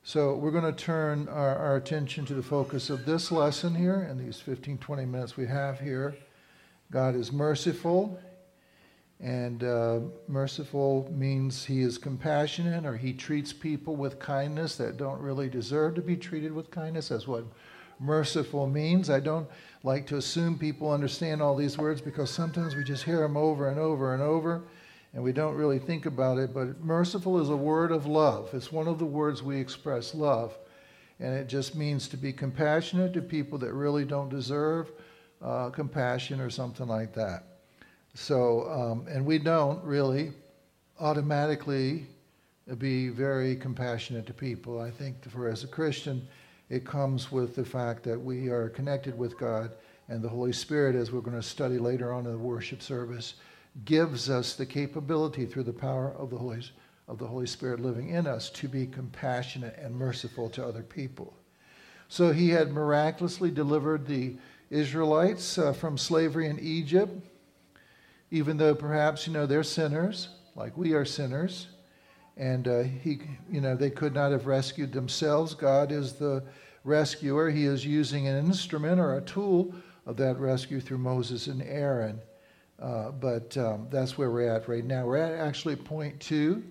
So we're going to turn our attention to the focus of this lesson here in these 15, 20 minutes we have here. God is merciful, and merciful means he is compassionate, or he treats people with kindness that don't really deserve to be treated with kindness. That's what merciful means. I don't like to assume people understand all these words because sometimes we just hear them over and over and over, and we don't really think about it. But merciful is a word of love. It's one of the words we express love, and it just means to be compassionate to people that really don't deserve compassion or something like that. So, and we don't really automatically be very compassionate to people. I think as a Christian, it comes with the fact that we are connected with God, and the Holy Spirit, as we're going to study later on in the worship service, gives us the capability through the power of the Holy Spirit living in us to be compassionate and merciful to other people. So he had miraculously delivered the Israelites from slavery in Egypt, even though perhaps, they're sinners, like we are sinners, and they could not have rescued themselves. God is the rescuer. He is using an instrument or a tool of that rescue through Moses and Aaron. But that's where we're at right now. We're at actually point 2.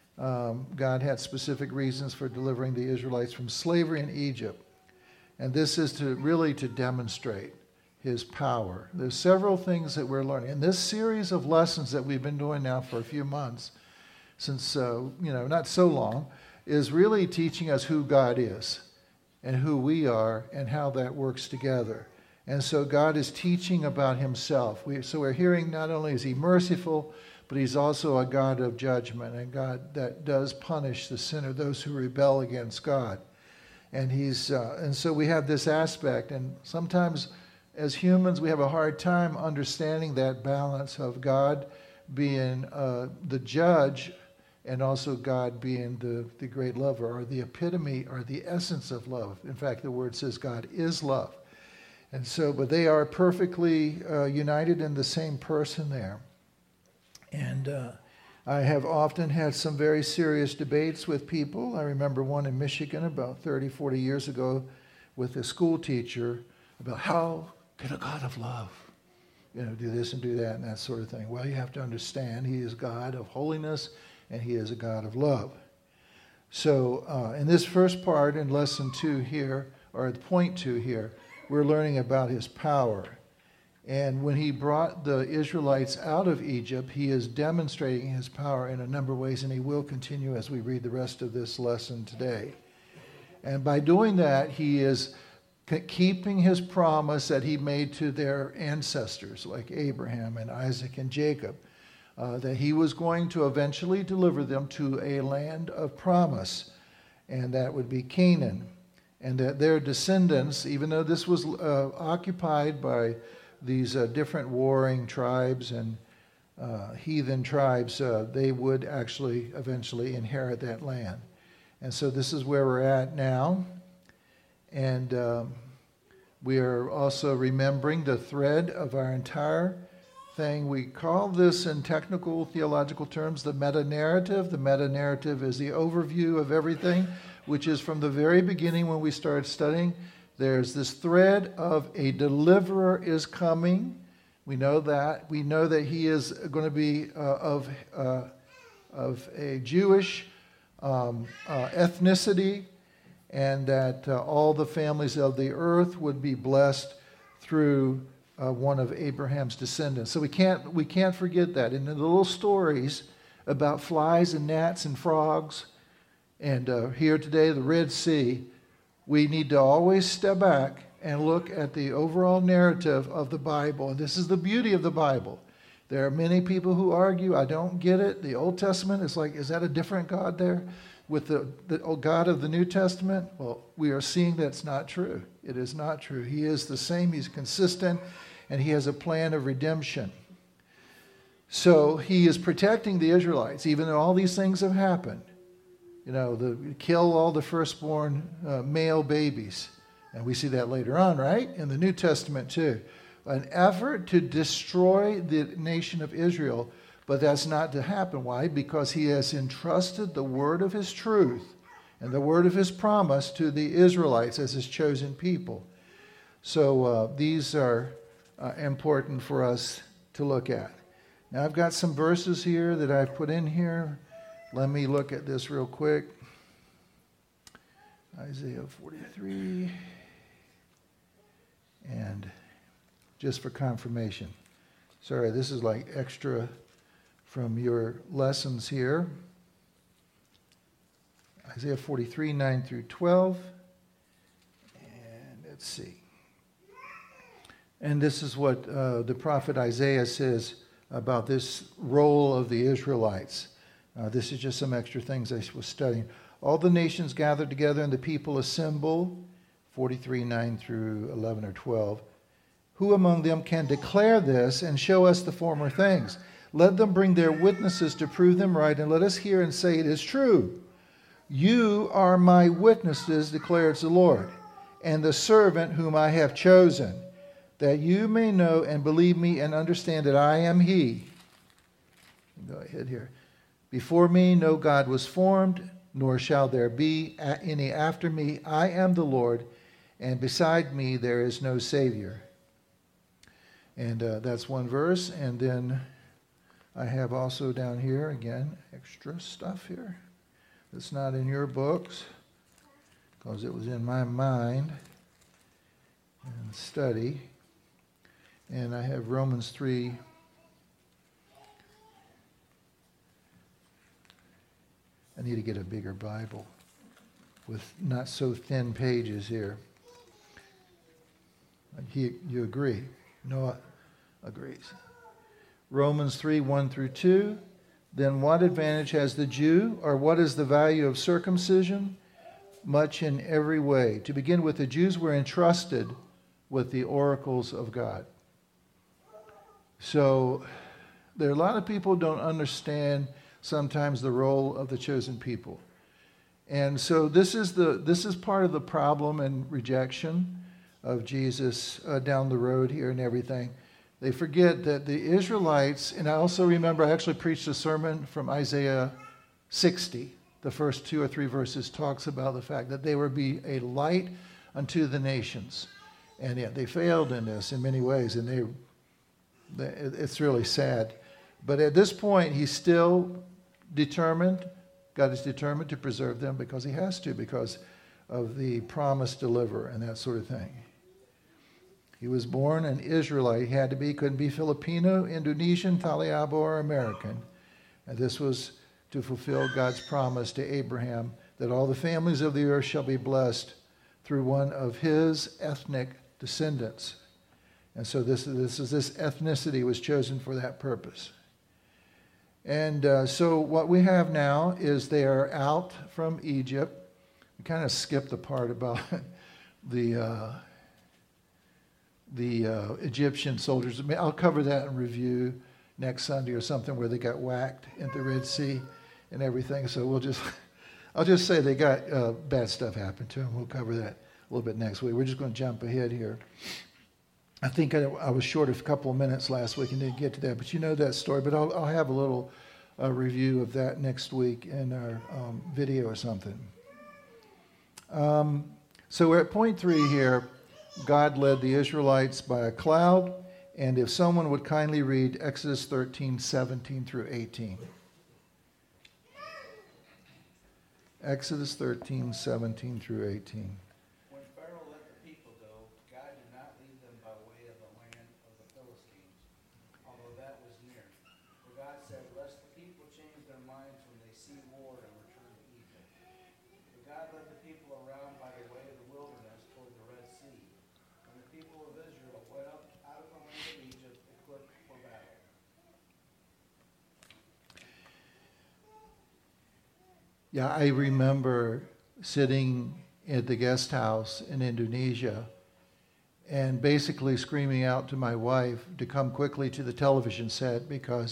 God had specific reasons for delivering the Israelites from slavery in Egypt. And this is to demonstrate his power. There's several things that we're learning. In this series of lessons that we've been doing now for a few months, since, not so long, is really teaching us who God is and who we are and how that works together. And so God is teaching about himself. So we're hearing not only is he merciful, but he's also a God of judgment, and God that does punish the sinner, those who rebel against God. And and so we have this aspect, and sometimes as humans we have a hard time understanding that balance of God being the judge and also God being the great lover, or the epitome or the essence of love. In fact, the word says God is love. And so, but they are perfectly united in the same person there. And I have often had some very serious debates with people. I remember one in Michigan about 30, 40 years ago with a school teacher about how could a God of love, do this and do that and that sort of thing. Well, you have to understand he is God of holiness and he is a God of love. So in this first part in lesson 2 here, or at point 2 here, we're learning about his power. And when he brought the Israelites out of Egypt, he is demonstrating his power in a number of ways, and he will continue as we read the rest of this lesson today. And by doing that, he is keeping his promise that he made to their ancestors, like Abraham and Isaac and Jacob, that he was going to eventually deliver them to a land of promise, and that would be Canaan. And that their descendants, even though this was occupied by these different warring tribes and heathen tribes, they would actually eventually inherit that land. And so this is where we're at now. And we are also remembering the thread of our entire thing. We call this, in technical theological terms, the meta-narrative. The meta-narrative is the overview of everything, which is from the very beginning when we started studying. There's this thread of a deliverer is coming. We know that. We know that he is going to be of a Jewish ethnicity, and that all the families of the earth would be blessed through one of Abraham's descendants. So we can't forget that. In the little stories about flies and gnats and frogs, and here today, the Red Sea, we need to always step back and look at the overall narrative of the Bible. And this is the beauty of the Bible. There are many people who argue, I don't get it. The Old Testament is like, is that a different God there with the God of the New Testament? Well, we are seeing that's not true. It is not true. He is the same. He's consistent, and he has a plan of redemption. So he is protecting the Israelites, even though all these things have happened. Kill all the firstborn male babies. And we see that later on, right? In the New Testament too. An effort to destroy the nation of Israel, but that's not to happen. Why? Because he has entrusted the word of his truth and the word of his promise to the Israelites as his chosen people. So these are important for us to look at. Now I've got some verses here that I've put in here. Let me look at this real quick. Isaiah 43. And just for confirmation. Sorry, this is like extra from your lessons here. Isaiah 43, 9 through 12. And let's see. And this is what the prophet Isaiah says about this role of the Israelites. This is just some extra things I was studying. All the nations gathered together and the people assemble. 43, 9 through 11 or 12. Who among them can declare this and show us the former things? Let them bring their witnesses to prove them right, and let us hear and say it is true. You are my witnesses, declares the Lord, and the servant whom I have chosen, that you may know and believe me and understand that I am he. Go ahead here. Before me no God was formed, nor shall there be any after me. I am the Lord, and beside me there is no Savior. And that's one verse. And then I have also down here, again, extra stuff here that's not in your books because it was in my mind and study. And I have Romans 3. I need to get a bigger Bible with not so thin pages here. You agree? Noah agrees. Romans 3, 1 through 2. Then what advantage has the Jew, or what is the value of circumcision? Much in every way. To begin with, the Jews were entrusted with the oracles of God. So there are a lot of people who don't understand sometimes the role of the chosen people. And so this is part of the problem and rejection of Jesus down the road here and everything. They forget that the Israelites, and I also remember I actually preached a sermon from Isaiah 60. The first 2 or 3 verses talks about the fact that they would be a light unto the nations. And yet they failed in this in many ways, and it's really sad. But at this point, he's still determined, God is determined to preserve them because he has to, because of the promised deliverer and that sort of thing. He was born an Israelite. He had to be, couldn't be Filipino, Indonesian, Taliabo, or American. And this was to fulfill God's promise to Abraham that all the families of the earth shall be blessed through one of his ethnic descendants. And so this ethnicity was chosen for that purpose. And so what we have now is they are out from Egypt. We kind of skipped the part about the Egyptian soldiers. I'll cover that in review next Sunday or something, where they got whacked in the Red Sea and everything. So I'll just say they got bad stuff happen to them. We'll cover that a little bit next week. We're just going to jump ahead here. I think I was short of a couple of minutes last week and didn't get to that, but you know that story. But I'll have a little review of that next week in our video or something. So we're at point 3 here. God led the Israelites by a cloud. And if someone would kindly read Exodus 13, 17 through 18. Exodus 13, 17 through 18. When Pharaoh let the people go, God did not lead them by way of the land of the Philistines, although that was near. For God said, lest the people change their minds when they see war and return to Egypt. But God led the people around by the way of the wilderness toward the Red Sea. When the people of Israel went up out of the land of Egypt, equipped for battle. Yeah, I remember sitting at the guest house in Indonesia and basically screaming out to my wife to come quickly to the television set because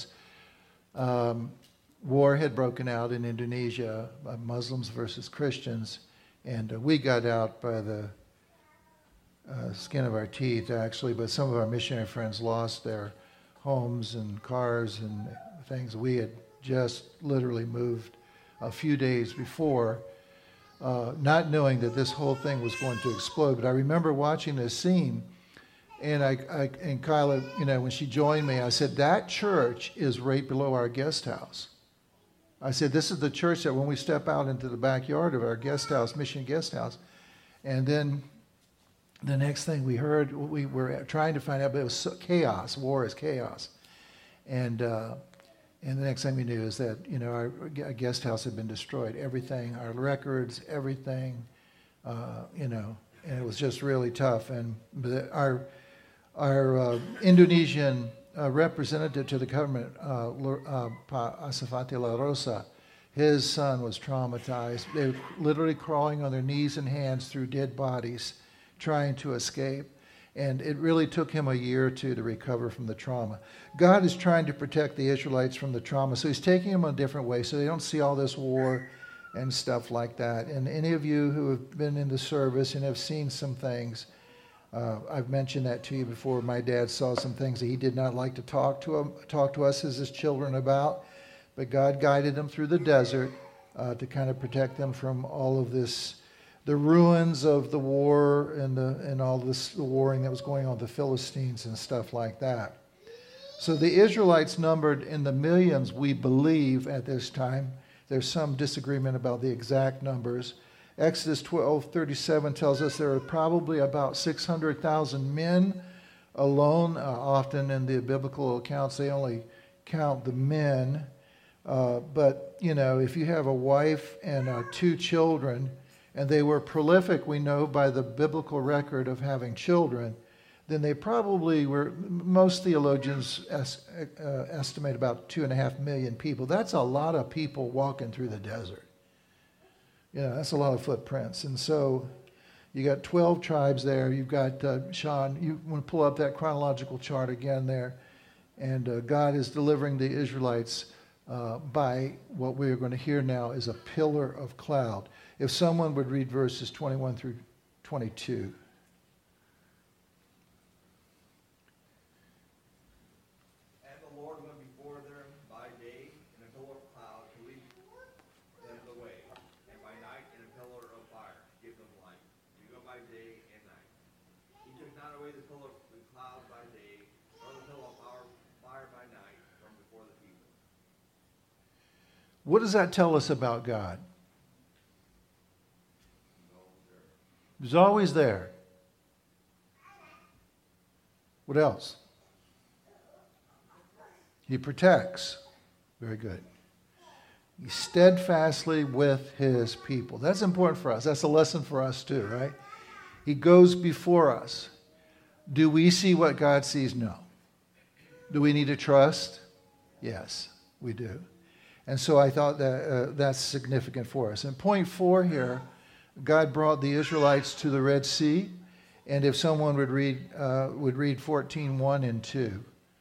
war had broken out in Indonesia, Muslims versus Christians, and we got out by the skin of our teeth, actually, but some of our missionary friends lost their homes and cars and things. We had just literally moved a few days before not knowing that this whole thing was going to explode. But I remember watching this scene, and and Kyla, when she joined me, I said, that church is right below our guest house. I said, this is the church that when we step out into the backyard of our guest house, Mission Guest House, and then the next thing we heard, we were trying to find out, but it was chaos. War is chaos. And the next thing we knew is that, our guest house had been destroyed. Everything, our records, everything, and it was just really tough. And our Indonesian representative to the government, Pa Asafati La Rosa, his son was traumatized. They were literally crawling on their knees and hands through dead bodies, trying to escape. And it really took him a year or two to recover from the trauma. God is trying to protect the Israelites from the trauma, so he's taking them a different way so they don't see all this war and stuff like that. And any of you who have been in the service and have seen some things, I've mentioned that to you before. My dad saw some things that he did not like to talk to us as his children about, but God guided them through the desert to kind of protect them from all of this, the ruins of the war and all this the warring that was going on with the Philistines and stuff like that. So the Israelites numbered in the millions, we believe, at this time. There's some disagreement about the exact numbers. Exodus 12:37 tells us there are probably about 600,000 men alone. Often in the biblical accounts, they only count the men. But, if you have a wife and 2 children, and they were prolific, we know, by the biblical record of having children, then they probably were, most theologians estimate about 2.5 million people. That's a lot of people walking through the desert. That's a lot of footprints. And so you got 12 tribes there. You've got, Sean, you want to pull up that chronological chart again there. And God is delivering the Israelites by what we're going to hear now is a pillar of cloud. If someone would read verses 21 through 22. And the Lord went before them by day in a pillar of cloud to lead them the way, and by night in a pillar of fire to give them light, to go by day and night. He took not away the pillar of the cloud by day, nor the pillar of fire by night from before the people. What does that tell us about God? He's always there. What else? He protects. Very good. He's steadfastly with his people. That's important for us. That's a lesson for us too, right? He goes before us. Do we see what God sees? No. Do we need to trust? Yes, we do. And so I thought that that's significant for us. And point 4 here, God brought the Israelites to the Red Sea. And if someone would read 14:1 and 2.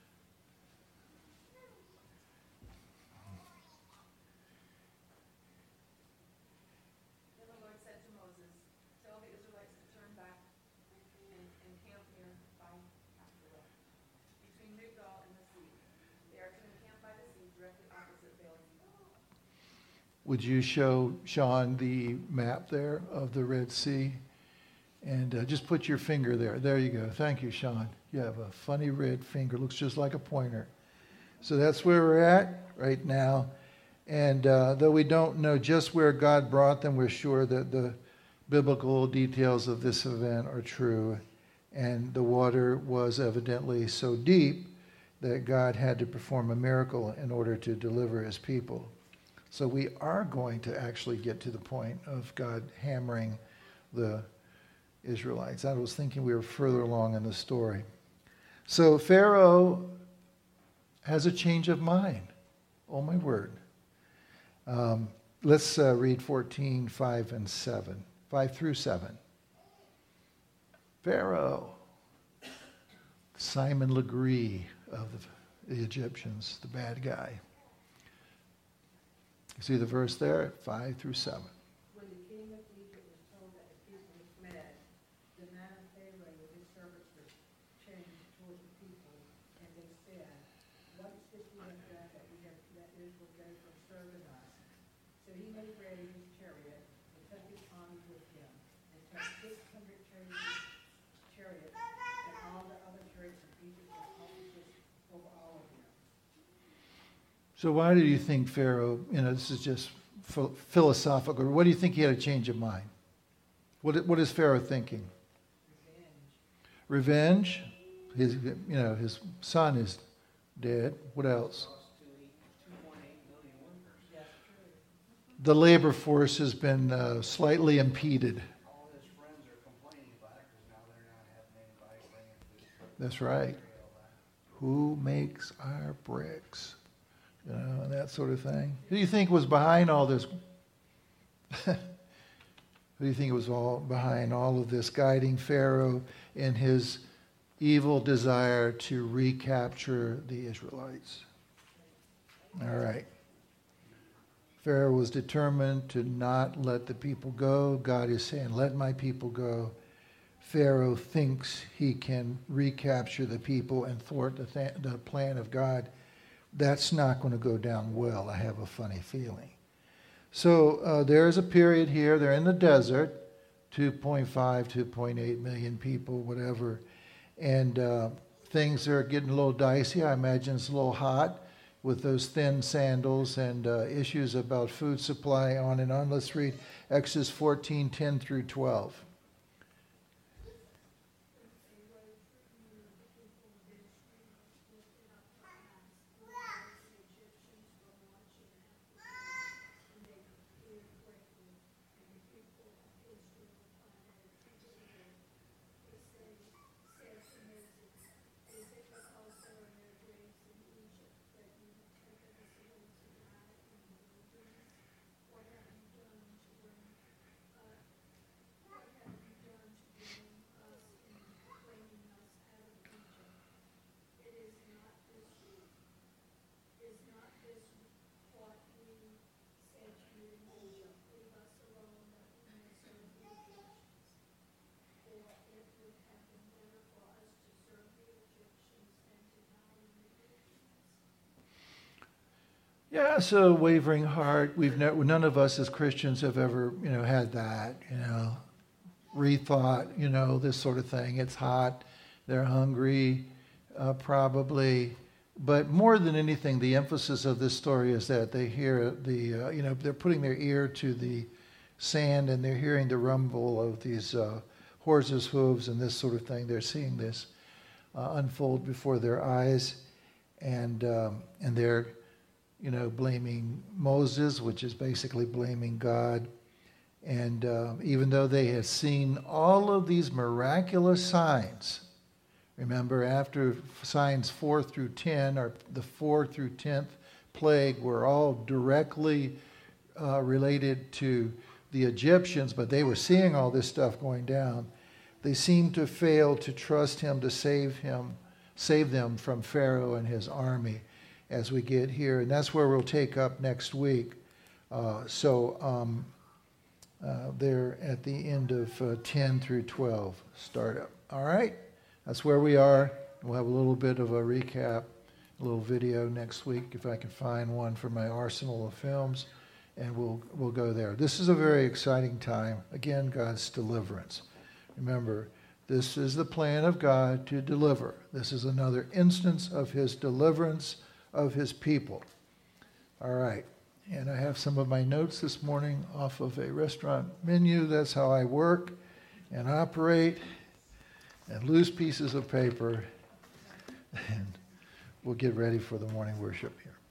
Then the Lord said to Moses, tell the Israelites to turn back and camp here by Havilah, between Migdol and the sea. They are to encamp by the sea directly opposite Baal. Would you show Sean the map there of the Red Sea? And just put your finger there. There you go. Thank you, Sean. You have a funny red finger. Looks just like a pointer. So that's where we're at right now. And though we don't know just where God brought them, we're sure that the biblical details of this event are true. And the water was evidently so deep that God had to perform a miracle in order to deliver his people. So we are going to actually get to the point of God hammering the Israelites. I was thinking we were further along in the story. So Pharaoh has a change of mind. Oh, my word. Let's read 14, 5 and 7. 5 through 7. Pharaoh, Simon Legree of the Egyptians, the bad guy. You see the verse there, 5 through 7. When the king of Egypt was told that the people had fled, the man of Pharaoh with his servants was changed toward the people, and they said, what is this we have done that we have let Israel go from serving us? So he made ready his chariot, and took his chariots, and all the other chariots of Egypt were officers over all of them. So why do you think Pharaoh, this is just philosophical, what do you think he had a change of mind? What is Pharaoh thinking? Revenge? His son is dead. What else? Lost 2.8 million workers. That's true. The labor force has been slightly impeded. All his friends are complaining about it because now they're not having anybody bringing food. That's right. Who makes our bricks? And that sort of thing. Who do you think was behind all this? Who do you think was all behind all of this, guiding Pharaoh in his evil desire to recapture the Israelites? All right. Pharaoh was determined to not let the people go. God is saying, let my people go. Pharaoh thinks he can recapture the people and thwart the plan of God. That's not going to go down well, I have a funny feeling. So there's a period here. They're in the desert, 2.5, 2.8 million people, whatever. And things are getting a little dicey. I imagine it's a little hot with those thin sandals and issues about food supply, on and on. Let's read Exodus 14, 10 through 12. Yeah, so wavering heart. None of us as Christians have ever, had that, rethought, this sort of thing. It's hot, they're hungry, probably. But more than anything, the emphasis of this story is that they hear they're putting their ear to the sand and they're hearing the rumble of these horses' hooves and this sort of thing. They're seeing this unfold before their eyes, and they're blaming Moses, which is basically blaming God. And even though they had seen all of these miraculous signs, remember, after signs 4 through 10, or the 4 through 10th plague, were all directly related to the Egyptians, but they were seeing all this stuff going down. They seemed to fail to trust him to save them from Pharaoh and his army as we get here. And that's where we'll take up next week. They're at the end of 10 through 12 startup. All right? That's where we are. We'll have a little bit of a recap, a little video next week, if I can find one for my arsenal of films, and we'll go there. This is a very exciting time. Again, God's deliverance. Remember, this is the plan of God to deliver. This is another instance of his deliverance of his people. All right. And I have some of my notes this morning off of a restaurant menu. That's how I work and operate, and loose pieces of paper. And we'll get ready for the morning worship here.